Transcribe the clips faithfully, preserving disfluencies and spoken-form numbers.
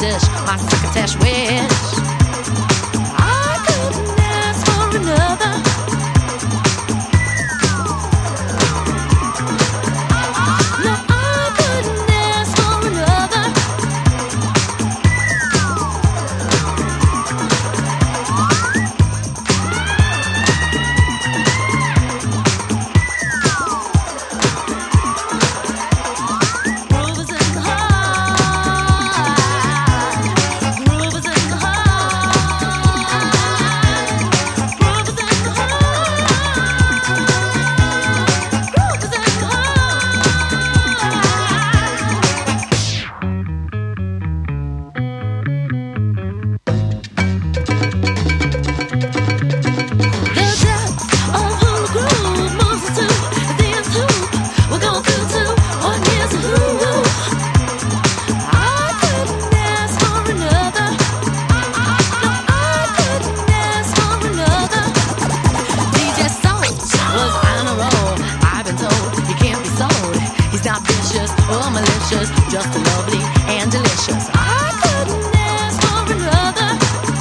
dish, my crocketesh wish. I couldn't ask for another. No, I couldn't ask for another. Just lovely and delicious. I couldn't ask for another.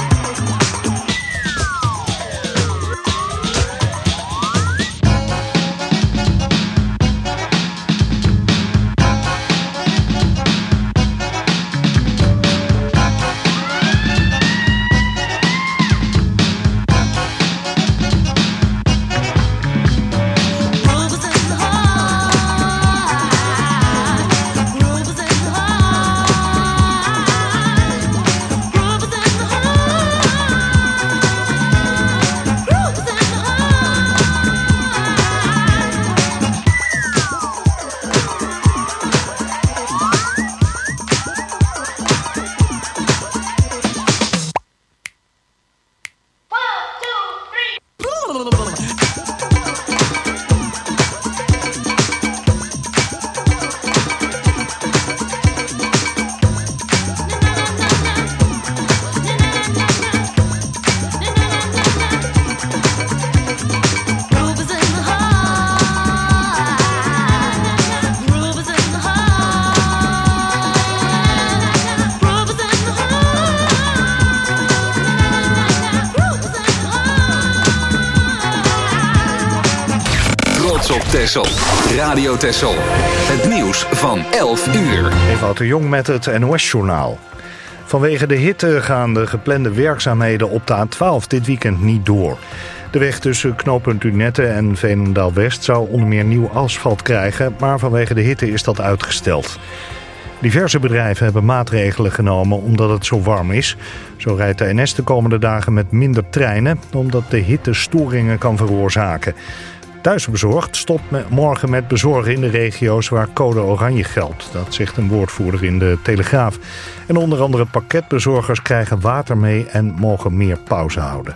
Texel. Radio Texel. Het nieuws van elf uur. Ewout de Jong met het N O S-journaal. Vanwege de hitte gaan de geplande werkzaamheden op de A twaalf dit weekend niet door. De weg tussen knooppunt Lunette en Veenendaal-West zou onder meer nieuw asfalt krijgen, maar vanwege de hitte is dat uitgesteld. Diverse bedrijven hebben maatregelen genomen omdat het zo warm is. Zo rijdt de N S de komende dagen met minder treinen, omdat de hitte storingen kan veroorzaken. Thuisbezorgd stopt morgen met bezorgen in de regio's waar code oranje geldt. Dat zegt een woordvoerder in de Telegraaf. En onder andere pakketbezorgers krijgen water mee en mogen meer pauze houden.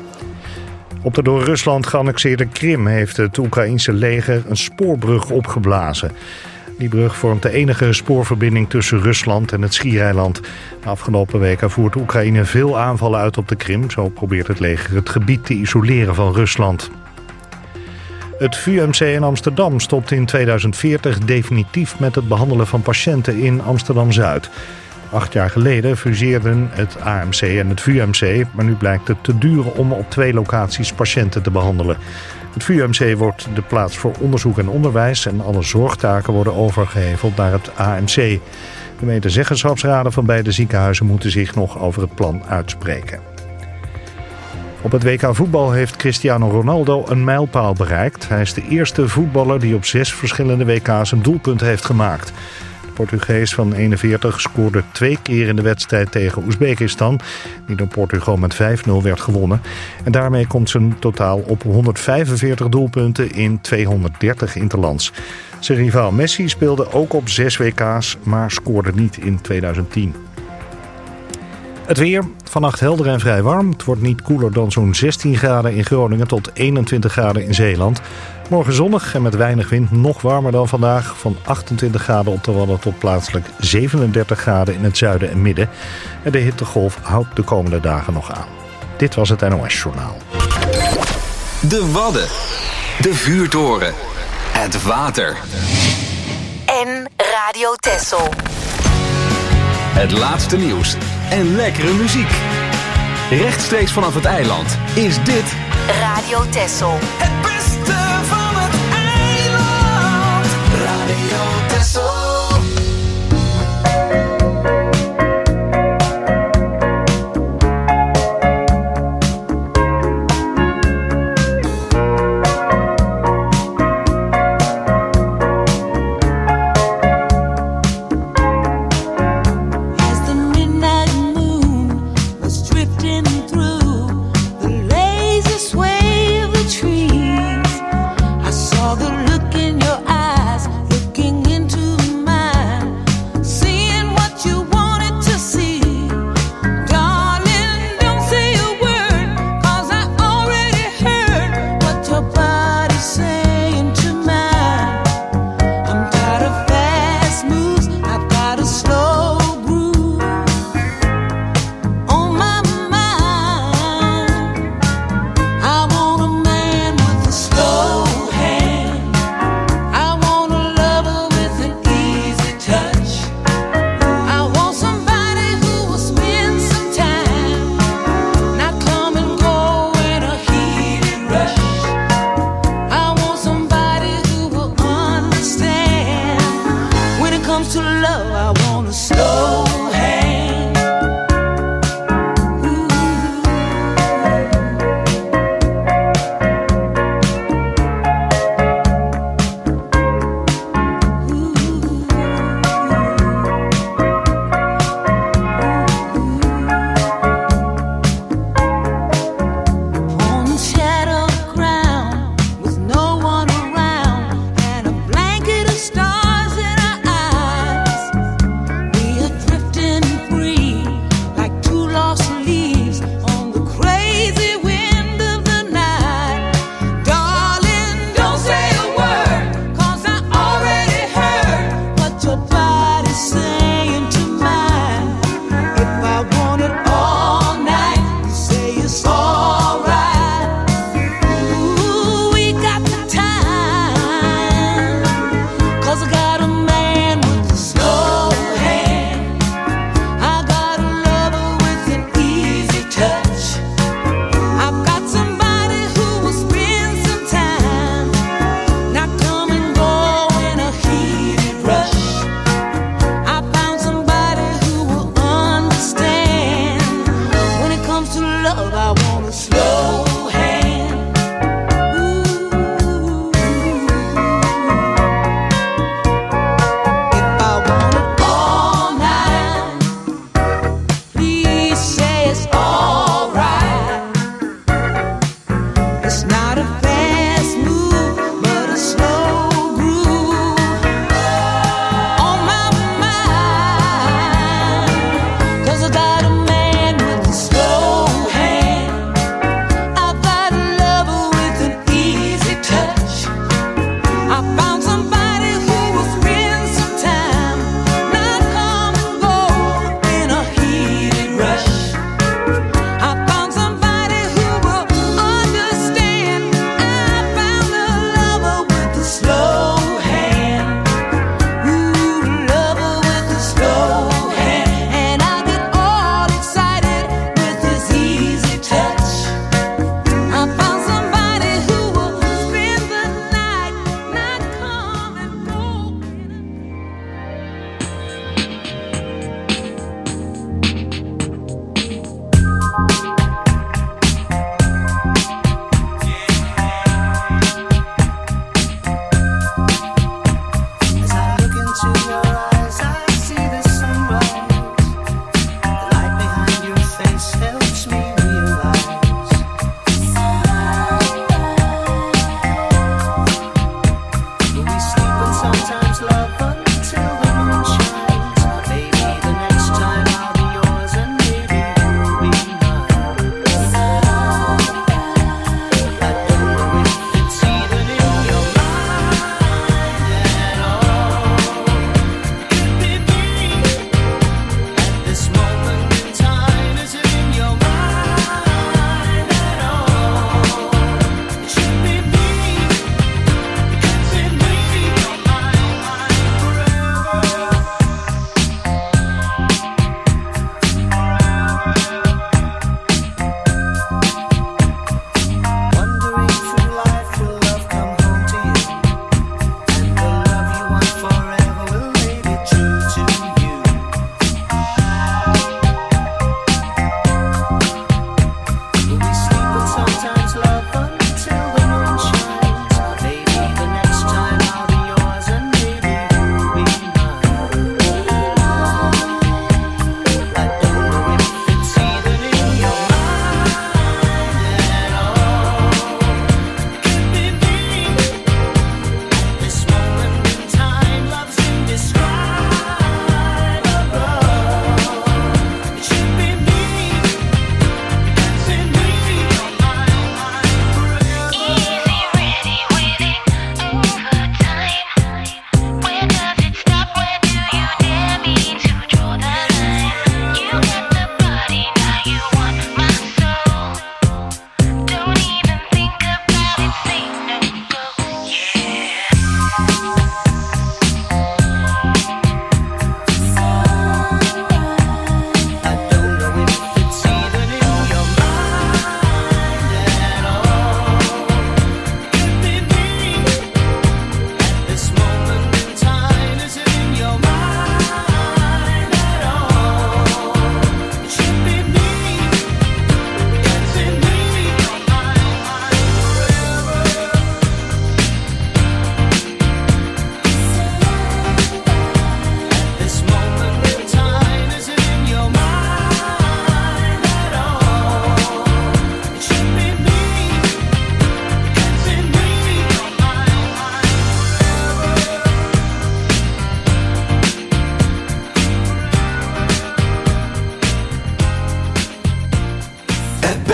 Op de door Rusland geannexeerde Krim heeft het Oekraïense leger een spoorbrug opgeblazen. Die brug vormt de enige spoorverbinding tussen Rusland en het Schiereiland. De afgelopen weken voert Oekraïne veel aanvallen uit op de Krim. Zo probeert het leger het gebied te isoleren van Rusland. Het V U M C in Amsterdam stopt in tweeduizend veertig definitief met het behandelen van patiënten in Amsterdam-Zuid. Acht jaar geleden fuseerden het A M C en het V U M C, maar nu blijkt het te duur om op twee locaties patiënten te behandelen. Het V U M C wordt de plaats voor onderzoek en onderwijs en alle zorgtaken worden overgeheveld naar het A M C. De medezeggenschapsraden van beide ziekenhuizen moeten zich nog over het plan uitspreken. Op het W K voetbal heeft Cristiano Ronaldo een mijlpaal bereikt. Hij is de eerste voetballer die op zes verschillende W K's een doelpunt heeft gemaakt. De Portugees van eenenveertig scoorde twee keer in de wedstrijd tegen Oezbekistan, die door Portugal met vijf nul werd gewonnen. En daarmee komt zijn totaal op honderdvijfenveertig doelpunten in tweehonderddertig interlands. Zijn rivaal Messi speelde ook op zes W K's, maar scoorde niet in tweeduizend tien. Het weer, vannacht helder en vrij warm. Het wordt niet koeler dan zo'n zestien graden in Groningen tot eenentwintig graden in Zeeland. Morgen zonnig en met weinig wind nog warmer dan vandaag. Van achtentwintig graden op de Wadden tot plaatselijk zevenendertig graden in het zuiden en midden. En de hittegolf houdt de komende dagen nog aan. Dit was het N O S-journaal. De Wadden. De vuurtoren. Het water. En Radio Texel. Het laatste nieuws en lekkere muziek. Rechtstreeks vanaf het eiland is dit Radio Texel. Het beste van het eiland. Radio Texel. Saw the look in your eyes, looking into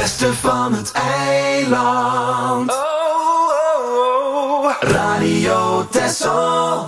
beste van het eiland. Oh, oh, oh. Radio Texel.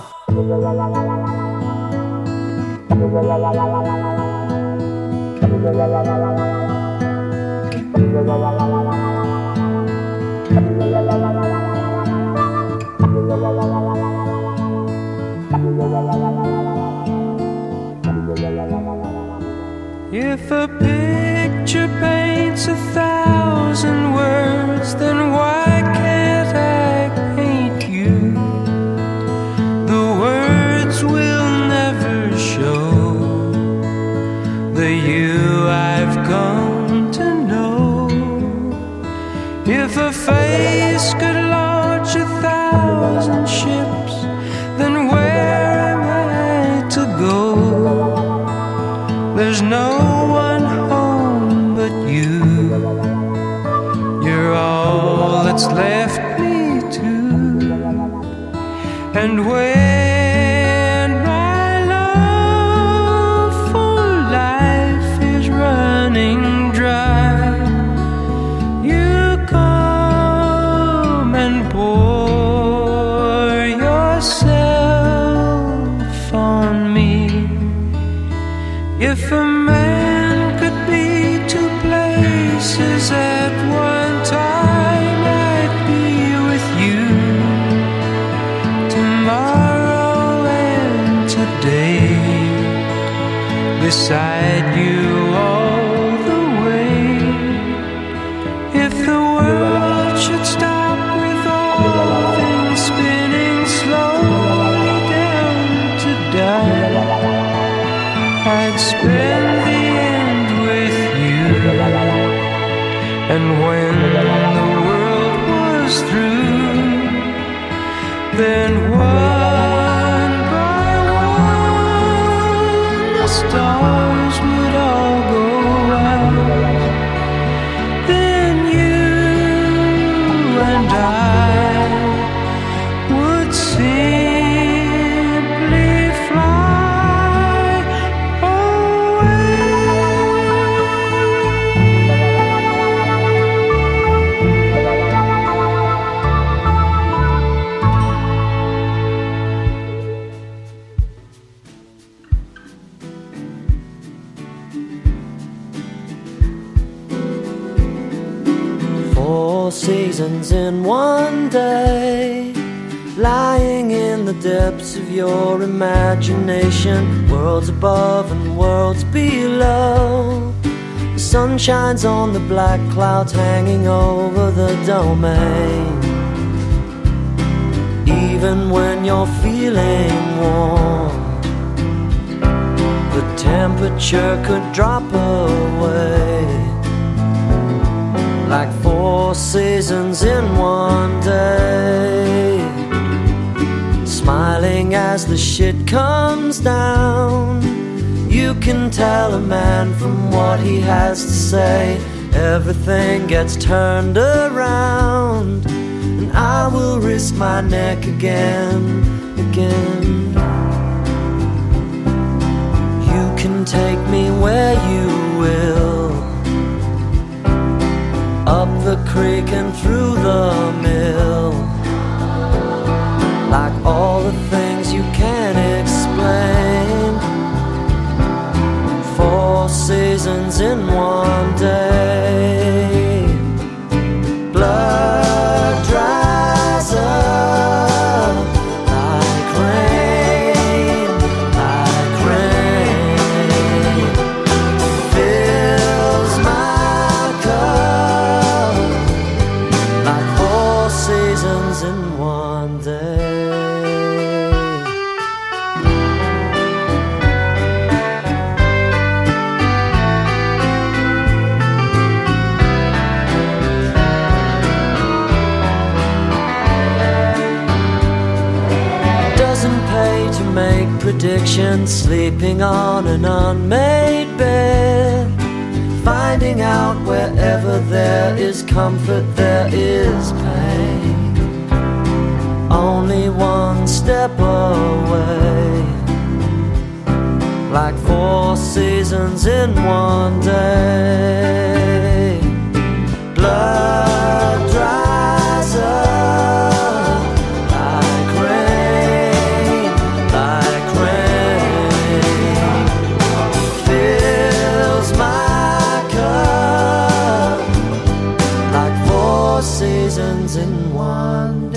If a picture paints a thousand words, then why can't I paint you? The words will never show the you I've come to know. If a face could launch a thousand ships, then where am I to go? There's no one home but you. You're all that's left me to. And when my love for life is running dry, you come and pour yourself on me. If a man could be two places at one time, I'd be with you tomorrow and today, beside you all the way. If the world should stop with all things spinning slowly down to die, I'd spend the end with you. And when the world was through, then one by one the stars would all go out. Then you and I would simply fly away. Four seasons in one day, lying in the depths of your imagination, worlds above and worlds below. The sun shines on the black clouds hanging over the domain. Even when you're feeling warm, the temperature could drop away. Like four seasons in one day, smiling as the shit comes down. You can tell a man from what he has to say. Everything gets turned around, and I will risk my neck again, again. You can take me where you will, up the creek and through the mill, like all the things you can't explain. Four seasons in one day, blood dries up like rain, like rain, fills my cup like four seasons in one day. Doesn't pay to make predictions, sleeping on an unmade bed, finding out wherever there is comfort there is pain. Only one step away, like four seasons in one day. ends in one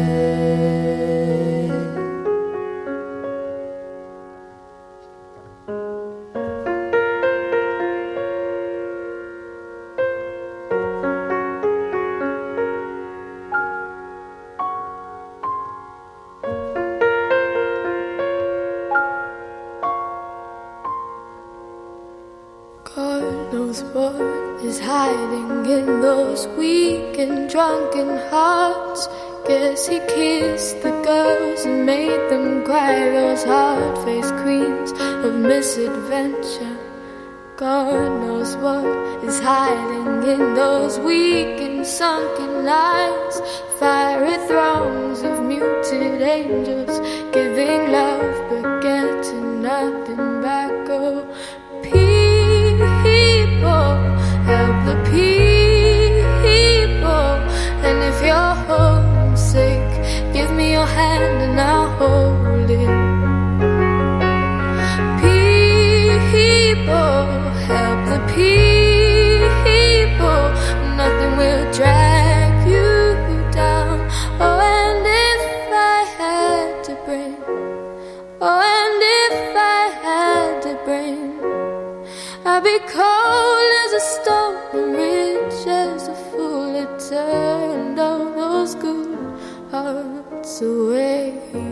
day. God knows what is hiding in those weak and drunken hearts. Guess he kissed the girls and made them cry, those hard-faced queens of misadventure. God knows what is hiding in those weak and sunken lines, fiery throngs of muted angels giving love but getting nothing back. Oh, people, help the people. And if you're homesick, give me your hand and I'll hold it. People, help the people. Nothing will drag you down. Oh, and if I had to bring, oh, and if I had to bring, I'd be cold as a stone and rich as a fool. It turned all those good hearts away.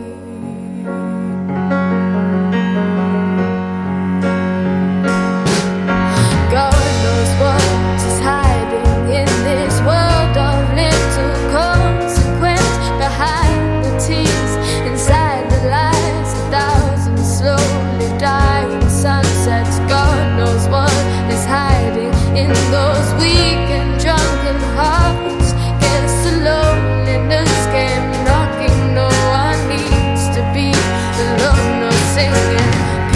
God knows what is hiding in this world of little consequence, behind the tears, inside the lies, a thousand slowly dying sunsets. God knows what is hiding in those weak and drunken hearts. Guess the loneliness came knocking. No one needs to be alone, no singing.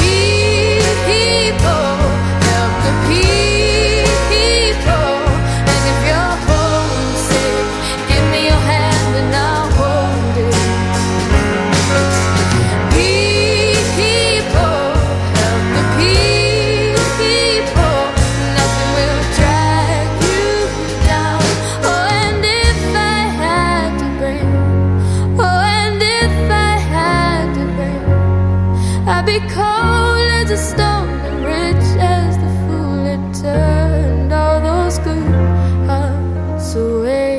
People, help the people. And if you're homesick, give me your hand and I'll hold it. People, help the people. Nothing will drag you down. Oh, and if I had to bring, oh, and if I had to bring, I'd be cold as a stone and rich as the fool. It turned all those good hearts away.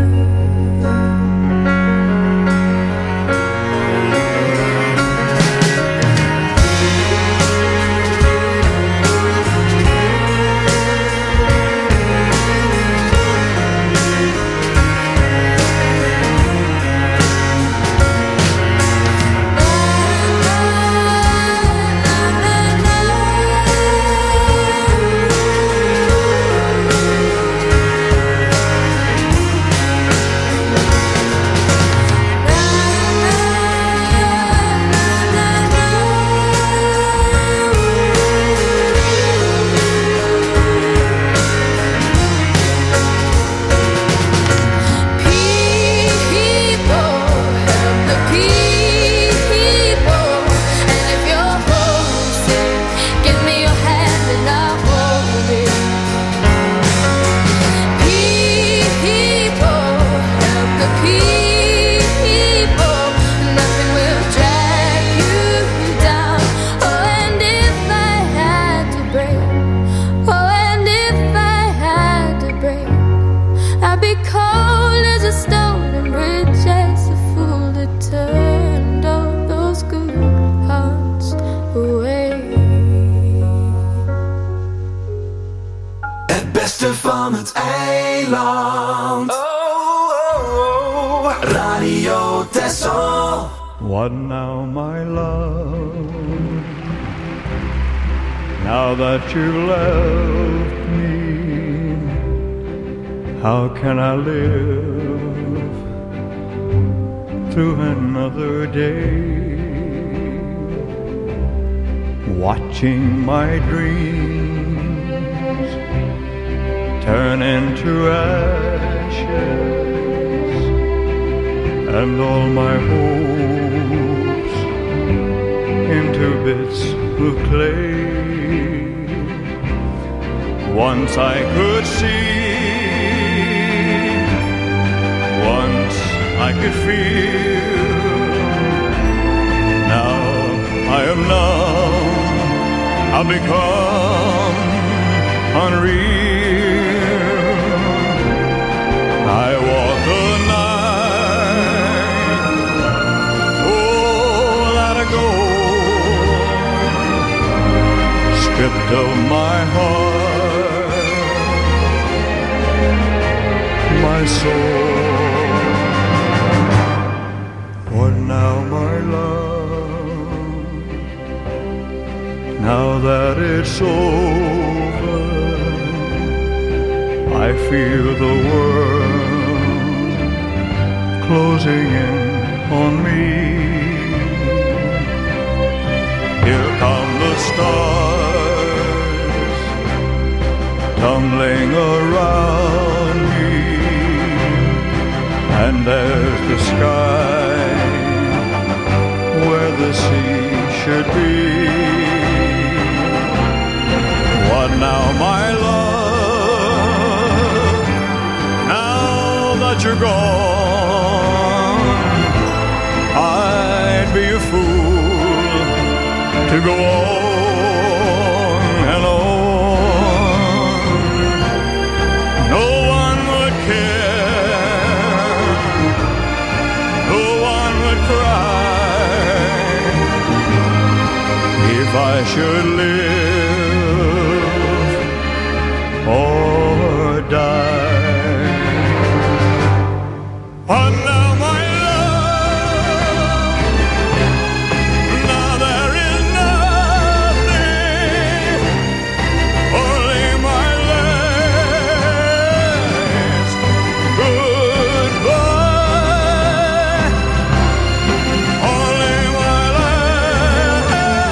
Van het eiland. Oh, oh, oh. Radio Texel. What now, my love? Now that you've left me, how can I live through another day? Watching my dreams turn into ashes, and all my hopes into bits of clay. Once I could see, I could feel. Now I am numb, I've become unreal. I walk the night, oh, let it go, stripped of my heart, my soul. What now, my love? Now that it's over, I feel the world closing in on me. Here come the stars tumbling around me, and there's the sky where the sea should be. What now, my love? Now that you're gone, I'd be a fool to go on and on. No one would care, no one would cry if I should live or die. Oh, now, my love, now there is nothing, only my last goodbye, only my last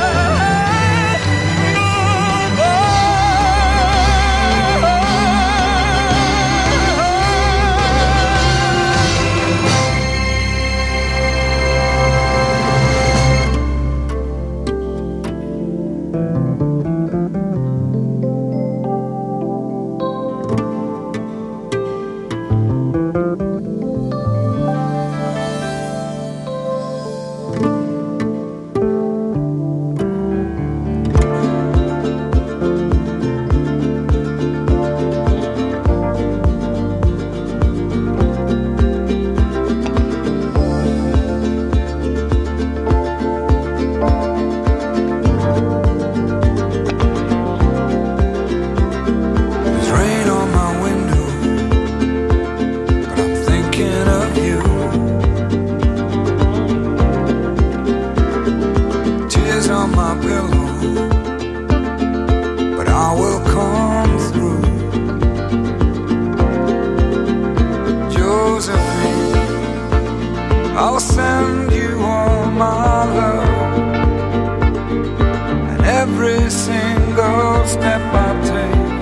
I'll send you all my love, and every single step I take,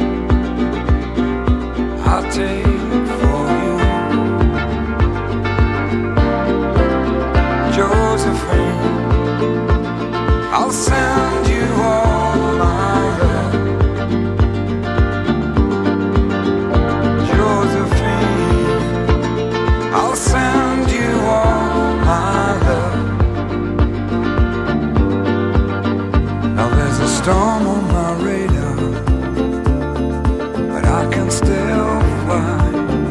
I'll take for you. Josephine, I'll send you all my love. Josephine, I'll send you all my love. Now there's a storm on my radar, but I can still fly.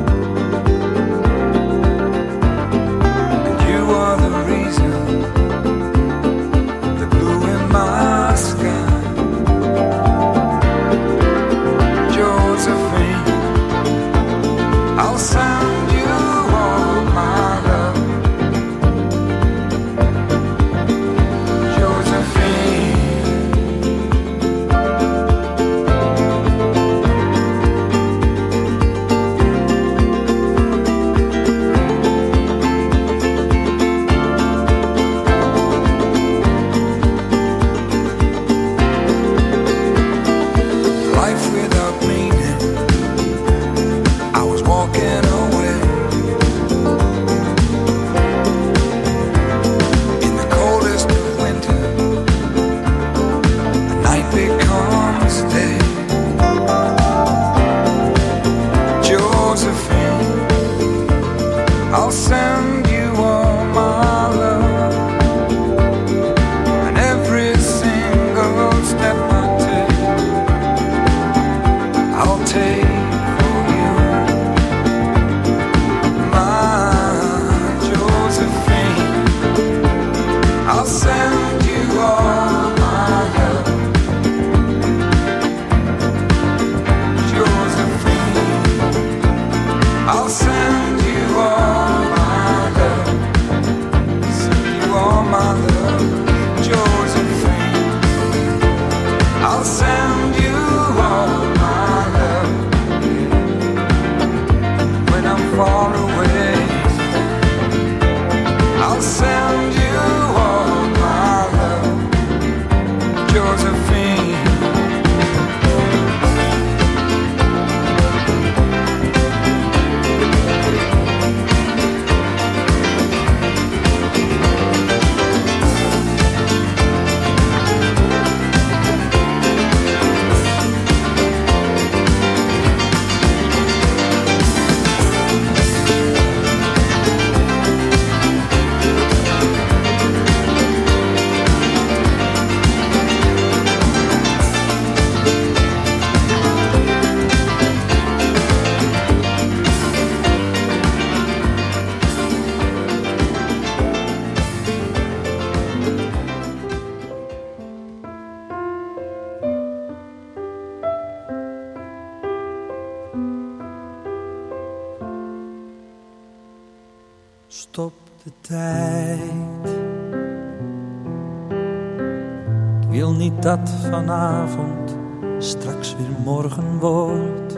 And you are the reason, the blue in my sky. Josephine, I'll send you all my love. Josephine, take for you, my Josephine. I'll send you all my love, Josephine. I'll send you all my love, send you all my love, Josephine. I'll send you all my love when I'm far away. I'll send you all my love, Josephine. Stop de tijd. Ik wil niet dat vanavond straks weer morgen wordt.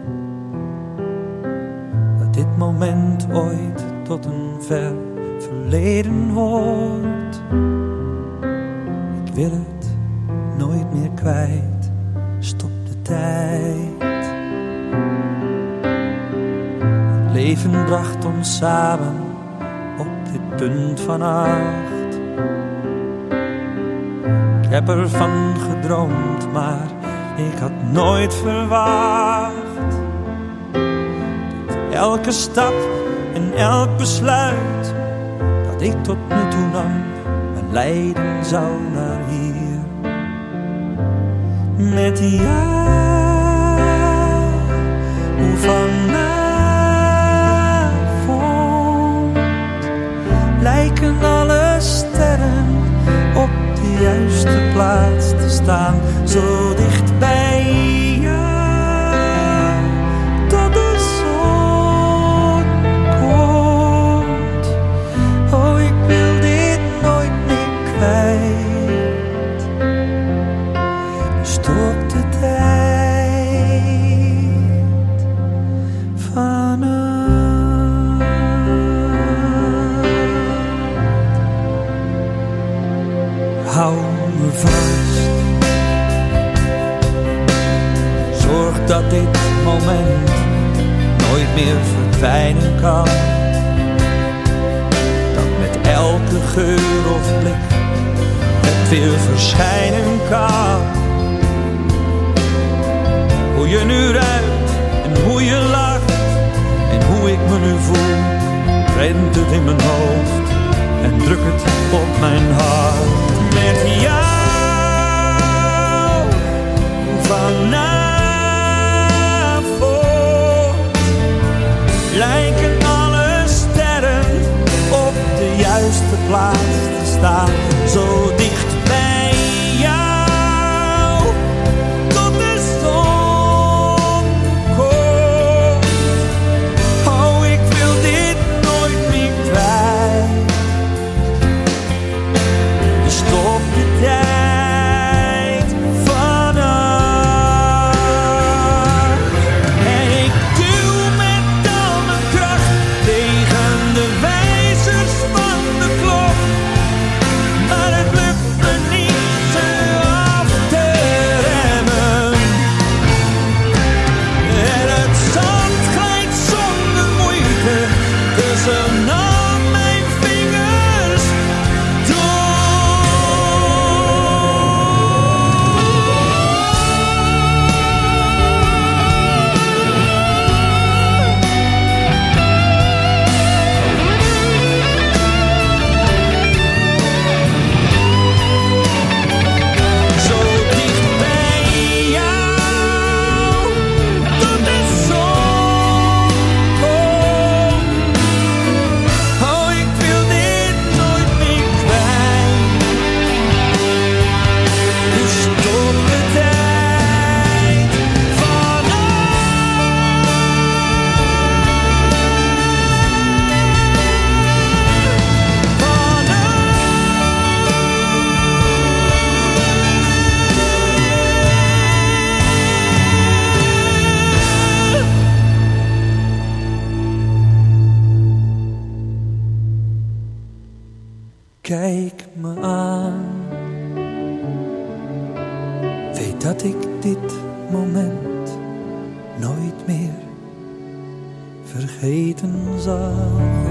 Dat dit moment ooit tot een ver verleden wordt. Ik wil het nooit meer kwijt. Stop de tijd. Het leven bracht ons samen op dit punt van acht. Ik heb ervan gedroomd, maar ik had nooit verwacht dat elke stap en elk besluit dat ik tot nu toe nam me leiden zou naar hier. Met jou, hoe vanavond lijken alle sterren op de juiste plaats te staan, zo dicht bij jou, tot de zon komt. Oh, ik wil dit nooit meer kwijt. Dus stop de tijd vanaf. Hou me vast. Zorg dat dit moment nooit meer verdwijnen kan. Dat met elke geur of blik het weer verschijnen kan. Hoe je nu ruikt en hoe je lacht en hoe ik me nu voel, rent het in mijn hoofd en druk het op mijn hart. Met jou vanavond lijken alle sterren op de juiste plaats te staan, zo dicht bij jou, tot de zon komt. Oh, ik wil dit nooit meer kwijt. Stop de tijd vanaf. kijk me aan. Weet dat ik dit moment nooit meer vergeten zal.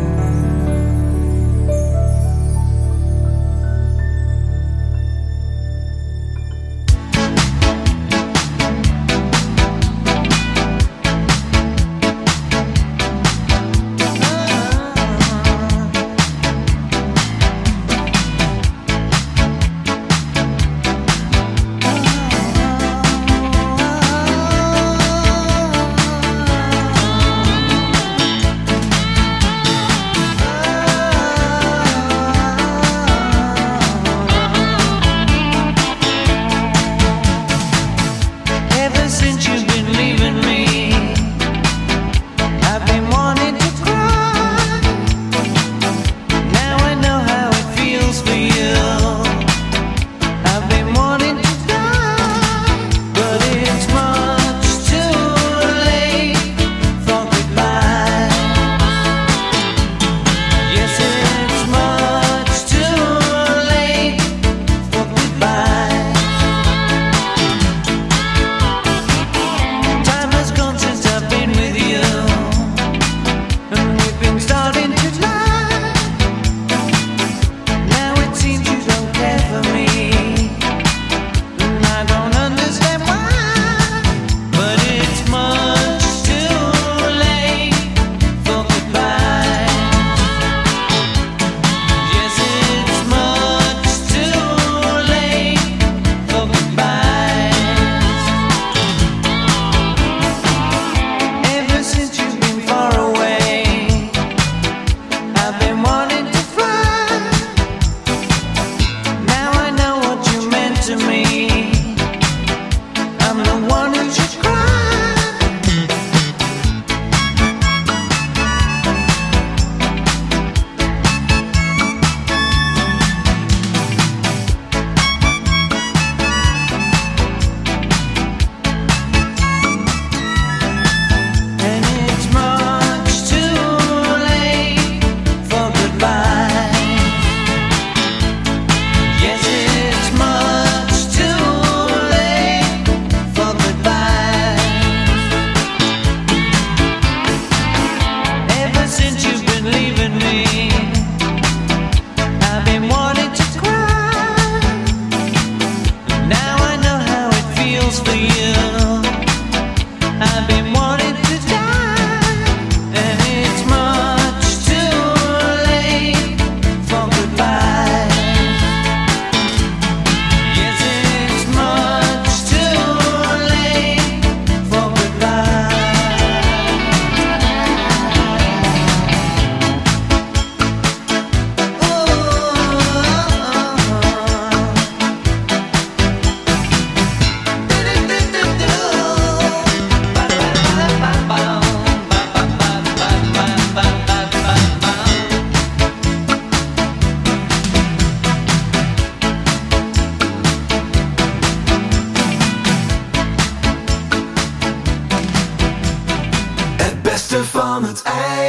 Van het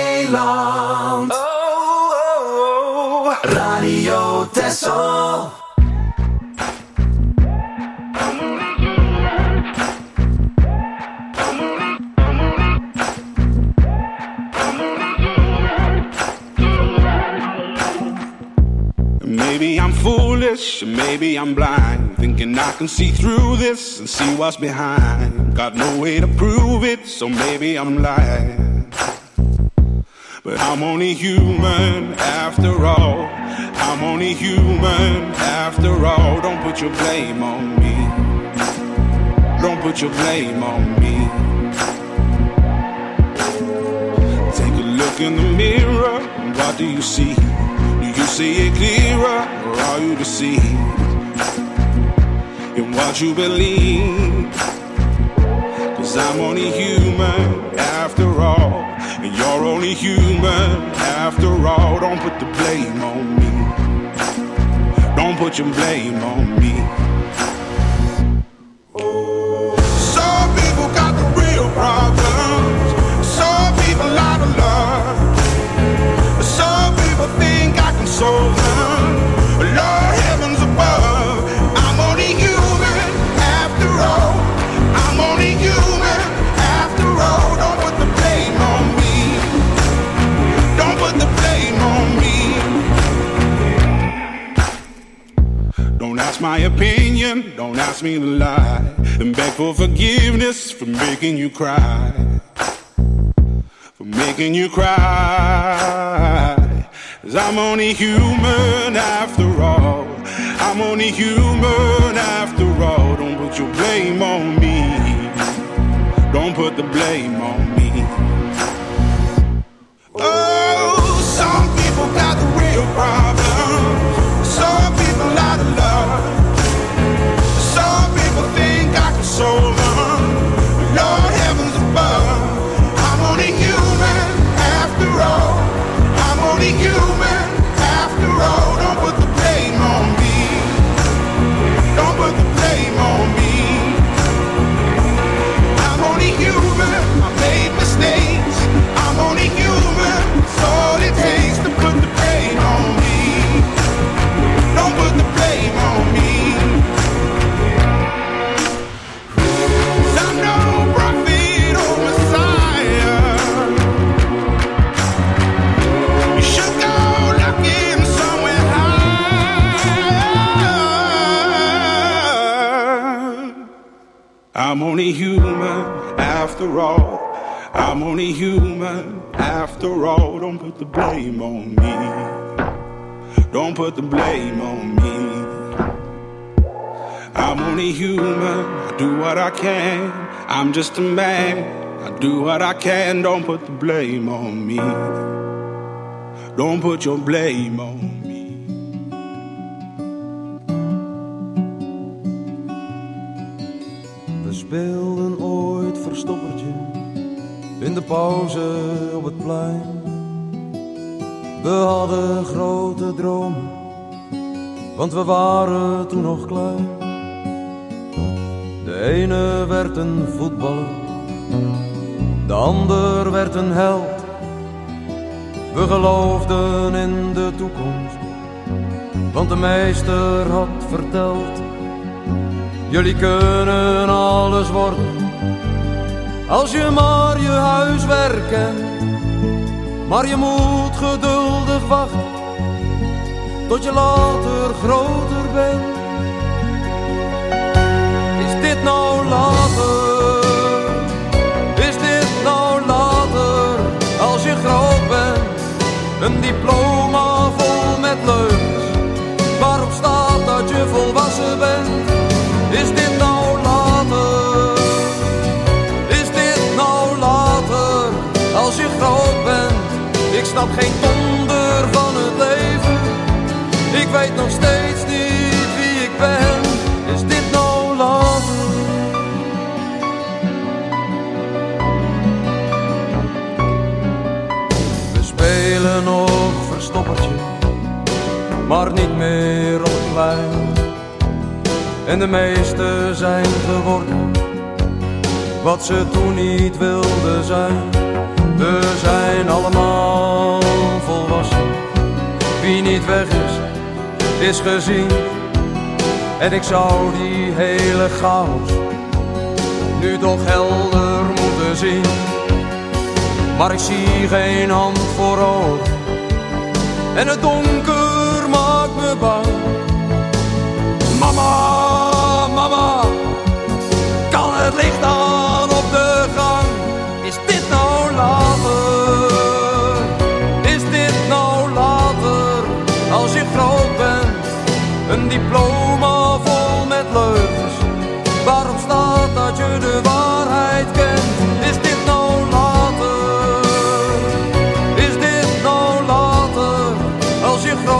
eiland. Oh, oh, oh. Radio Texel. Maybe I'm foolish, maybe I'm blind, thinking I can see through this and see what's behind. Got no way to prove it, so maybe I'm lying. But I'm only human after all. I'm only human after all. Don't put your blame on me. Don't put your blame on me. Take a look in the mirror, what do you see? Do you see it clearer, or are you deceived in what you believe? 'Cause I'm only human after all, and you're only human after all. Don't put the blame on me. Don't put your blame on me. Some people got the real problems. Some people out of love. Some people think I can solve them. ask me to lie and beg for forgiveness for making you cry, for making you cry. 'Cause I'm only human after all. I'm only human after all. Don't put your blame on me. Don't put the blame on me. Oh, some people got the real problem. Some people out of love. Some people think I can solve them. Lord heavens above. I'm only human after all. I'm only human after all. Don't put the blame on me. Don't put the blame on me. I'm only human. I made mistakes. I'm only human. It's all it takes to put the blame on me. Don't put the blame on me. 'Cause I'm no prophet or Messiah. You should go looking somewhere higher. I'm only human after all. I'm only human after all. Don't put the blame on me. Don't put the blame on me. I'm only human. I do what I can. I'm just a man. I do what I can. Don't put the blame on me. Don't put your blame on me. We speelden ooit verstoppertje in de pauze op het plein. We hadden grote dromen, want we waren toen nog klein. De ene werd een voetballer, de ander werd een held. We geloofden in de toekomst, want de meester had verteld: jullie kunnen alles worden, als je maar je huiswerk kent. Maar je moet geduldig wachten, tot je later groter bent. Is dit nou later? Is dit nou later? Als je groot bent, een diploma vol met leugens, waarop staat dat je volwassen bent. Is dit nou later? Is dit nou later? Als je groot bent, ik snap geen donder van het leven. Ik weet nog steeds niet wie ik ben. Is dit nou later? We spelen nog verstoppertje, maar niet meer op het plein. En de meesten zijn geworden wat ze toen niet wilden zijn. We zijn allemaal volwassen. Wie niet weg is, is gezien. En ik zou die hele chaos nu toch helder moeten zien. Maar ik zie geen hand voor ogen en het donker maakt me bang. Mama, mama, kan het licht aan op de gang? Is dit nou later? Is dit nou later? Als je groot bent, een diploma vol met leugens, waarop staat dat je de waarheid kent. Is dit nou later? Is dit nou later? Als je groot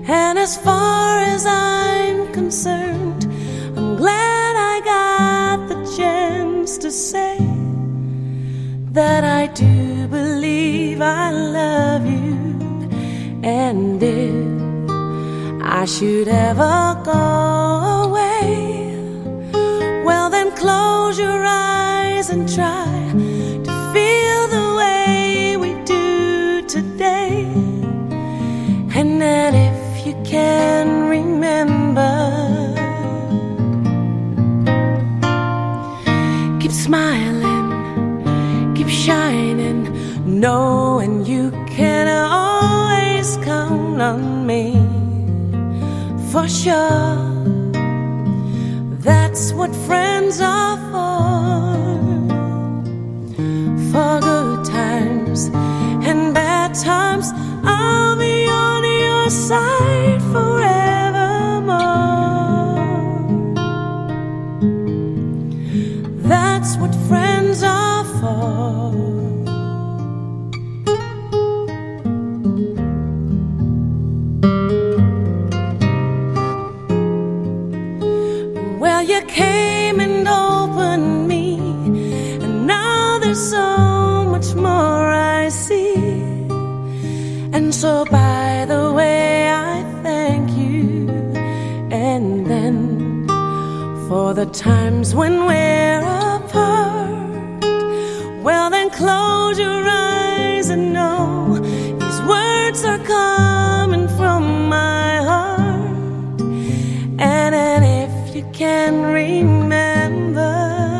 And as far as I'm concerned, I'm glad I got the chance to say that I do believe I love you. And if I should ever go away, well then close your eyes and try to feel the way we do today. And then if you can remember, keep smiling, keep shining, knowing you can always count on me. For sure, that's what friends are for. For good times and bad times, I'll be on your side forevermore. That's what friends are for. You came and opened me, and now there's so much more I see. And so by the way, I thank you. And then for the times when we're apart, well then close your eyes and know these words are coming from my heart. And then if you can remember,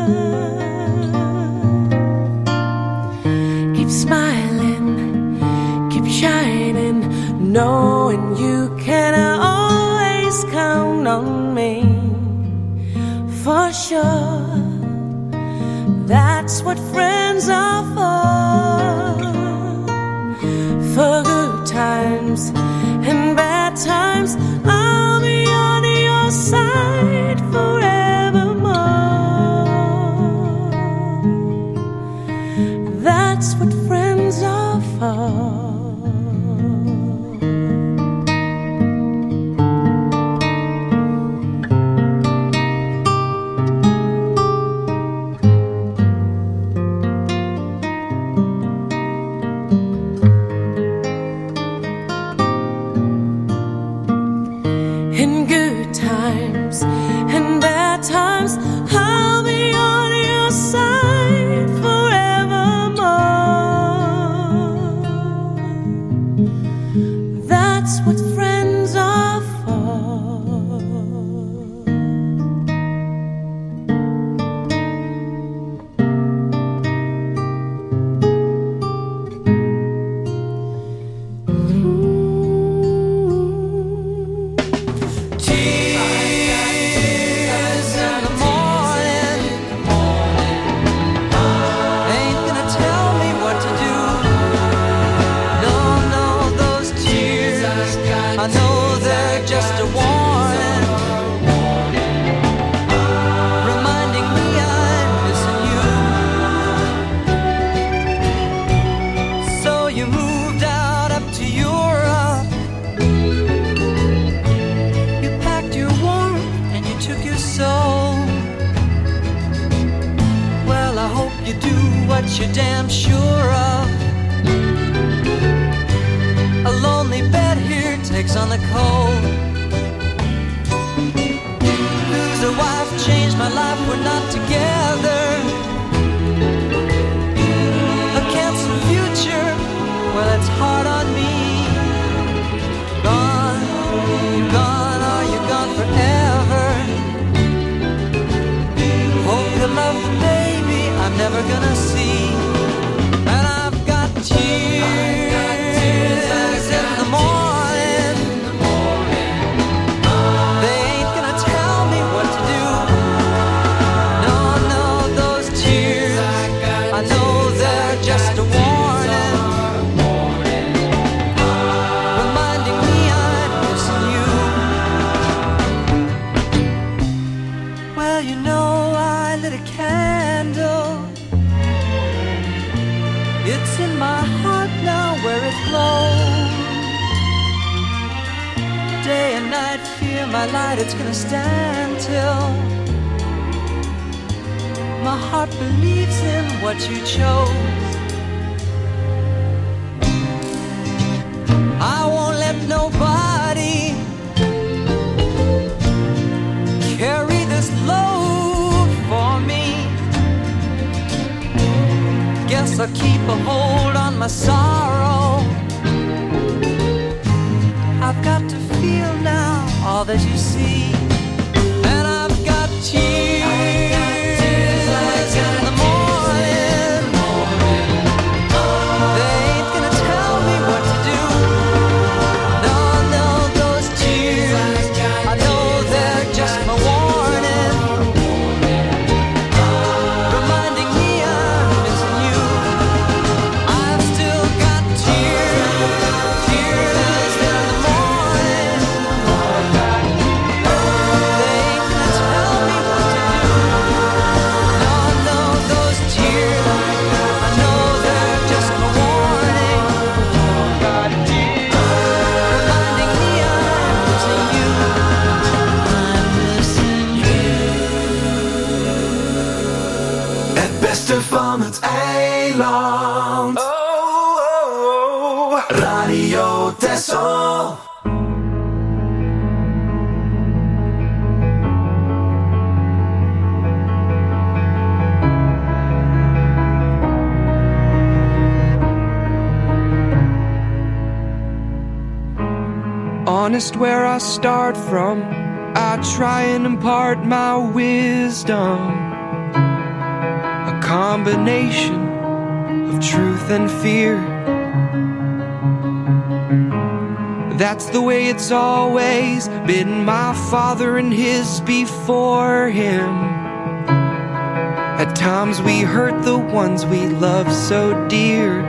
keep smiling, keep shining, knowing you can always count on me. For sure, that's what friends are for. For good times and bad times, I'll be on your side forevermore. That's what friends are for. In good times and bad times, I'll be on your side forevermore. That's what friends are for. You're damn sure of. A lonely bed here takes on the cold. Lose a wife, changed my life, we're not together. A canceled future, well it's hard on me. Gone, you're gone, are you gone forever? Hope you love the baby I'm never gonna see. And I've got tears in the morning. They ain't gonna tell me what to do. No, no, those and night fear, my light, it's gonna stand till my heart believes in what you chose. I won't let nobody carry this load for me. Guess I'll keep a hold on my sorrow. I've got to feel now all that you see. And I've got tears in the morning. They ain't gonna tell me what to do. No, no, those tears, I know they're just my warning, reminding me I'm missing you. I've still got tears, tears in the morning. They ain't gonna tell me what to do. No, no, those tears, I know they're just my warning, reminding me I'm missing you. I'm missing you. Het beste van het eiland. Oh, oh, oh. Radio Texel. Honest where I start from, I try and impart my wisdom. A combination of truth and fear. That's the way it's always been, my father and his before him. At times we hurt the ones we love so dear.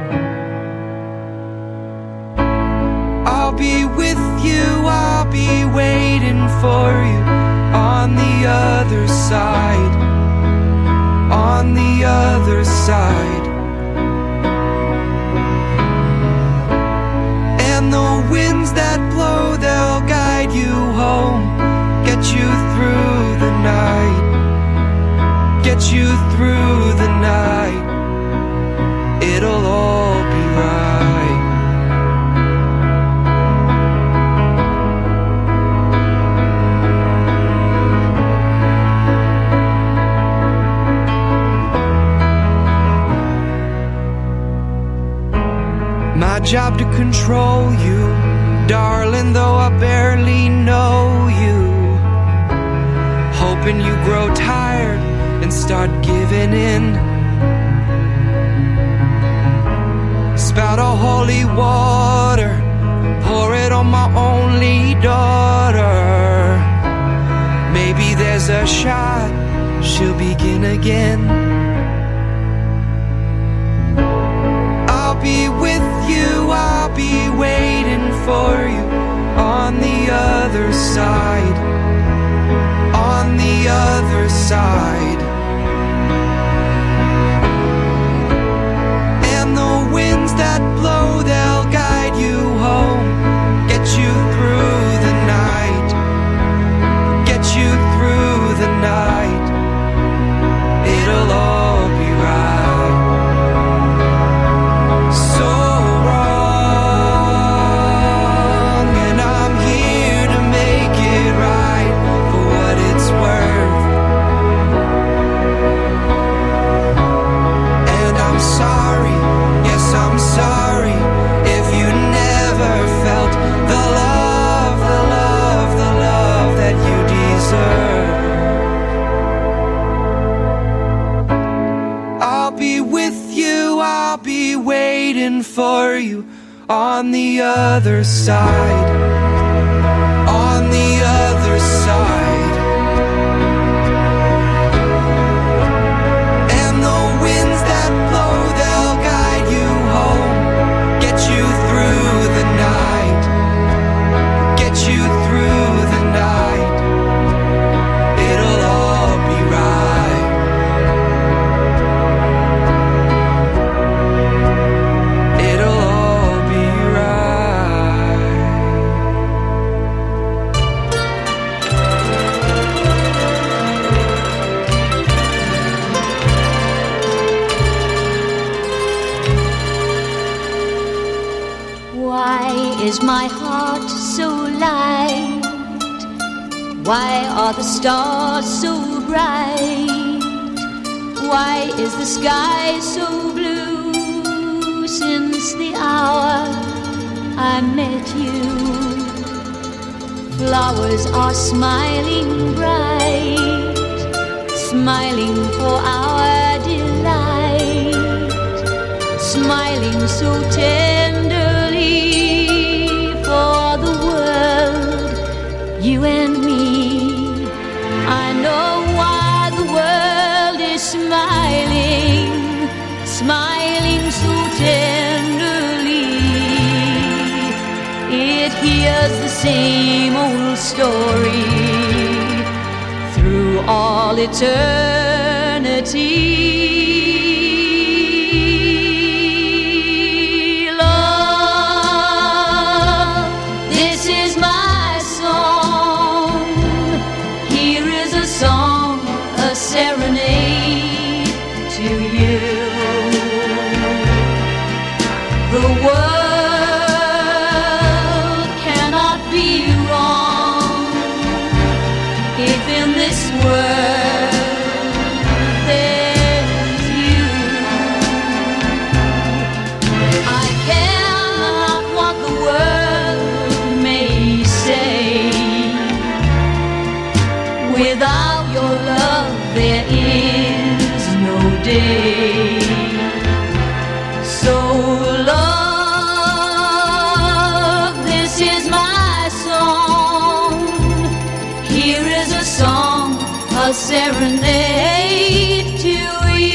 I'll be with you, I'll be waiting for you on the other side, on the other side. And the winds that blow, they'll guide you home, get you through the night, get you through the night. It'll all be right. My job to control you, darling, though I barely know you. Hoping you grow tired and start giving in. Spout a holy water, pour it on my only daughter. Maybe there's a shot she'll begin again. I'll be with you, I'll be waiting for you on the other side, on the other side. And the winds that blow, they'll guide you home, get you through the night, get you through the night. It'll all be right. So wrong, and I'm here to make it right for what it's worth. And I'm sorry, yes I'm sorry, if you never felt the love, the love, the love that you deserve. I'll be with you, I'll be waiting for you on the other side, on the other side. And the winds that blow, they'll guide you home, get you through the night, get you through the night. It'll all be right. It'll all be right. Why are the stars so bright? Why is the sky so blue? Since the hour I met you, flowers are smiling bright, smiling for our delight, smiling so tenderly for the world, you and me. I know why the world is smiling, smiling so tenderly. It hears the same old story through all eternity. Serenade to you. The world cannot be wrong if in this world there's you. I care not what the world may say. Without your love there is no day. So love, this is my song. Here is a song, a serenade to you.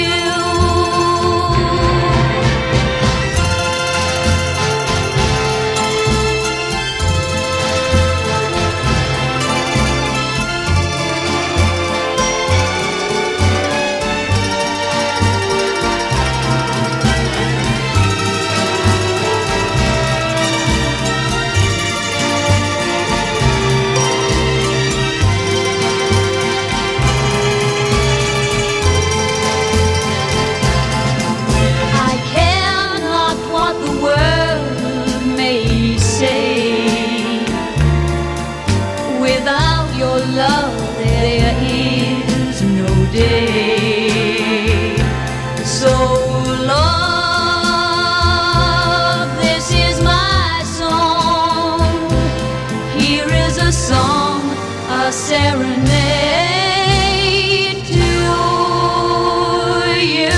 Love, there is no day. So love, this is my song. Here is a song, a serenade to you.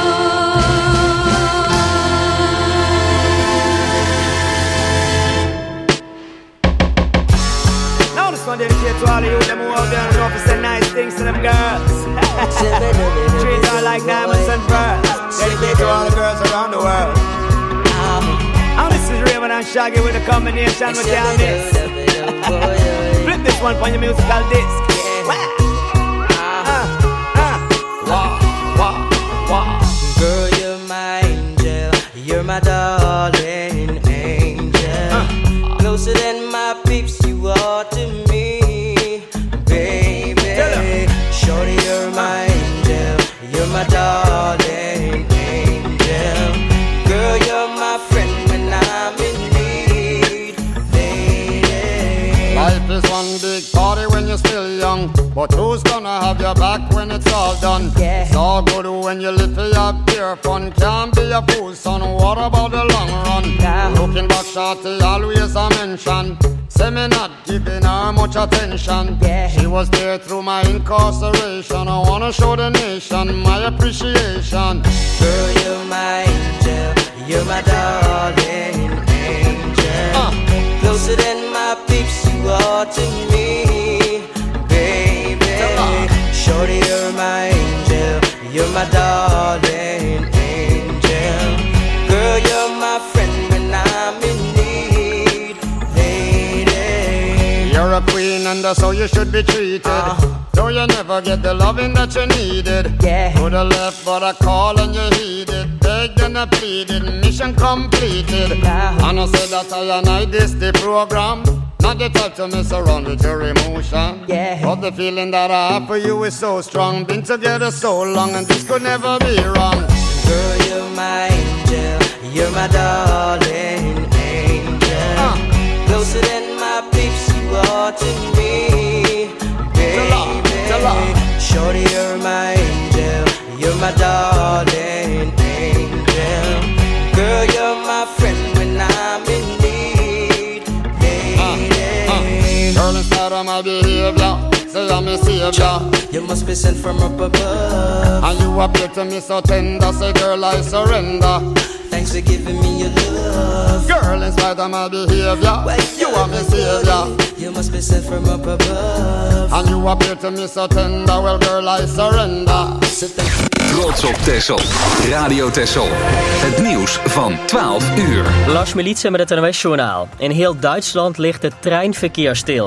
Now this one dedicated to all of you, them who out there and know to say nice things to them girls. Treat her like diamonds and pearls. Dedicated to all the girls around the world. And this is Raymond and Shaggy with a combination with y'all this. Flip this one for your musical disc. Girl, you're my angel, you're my darling angel. Closer than my peeps, you are to me, baby. Shorty, you're my angel, you're my darling angel. Girl, you're my friend when I'm in need, lady. Life is one big party when you're still young, but who's gonna have your back when it's all done? Yeah. It's all good when you live for your pure fun. Can't be a fool, son, what about the long run? Yeah. Looking back, shorty, always a mention. Say me not giving her much attention. Yeah. She was there through my incarceration. I wanna show the nation my appreciation. Girl, you're my angel, you're my darling angel. uh. Closer than my peeps, you are to me, baby. uh. Shorty, you're my angel, you're my darling angel. Girl, you're my friend when I'm in need, lady. You're a queen and that's how you should be treated. uh. Though you never get the loving that you needed. Yeah. Could have left but I called and you heeded. Begged and I pleaded, mission completed. Yeah. And I said that I and I this the program. Not the type to mess around with your emotion. Yeah. But the feeling that I have for you is so strong. Been together so long and this could never be wrong. Girl, you're my angel, you're my darling angel. uh. Closer than my peeps, you are to me, Girl, in spite of my behavior, say I'm a savior. You must be sent from up above. And you appear to me so tender, say girl, I surrender. Thanks for giving me your love. Girl, in spite of my behavior, you are my savior. You must be sent from up above. And you appear to me so tender, well girl, I surrender. Trots op Texel. Radio Texel. Het nieuws van twaalf uur. Lars Militsen met het N O S-journaal. In heel Duitsland ligt het treinverkeer stil.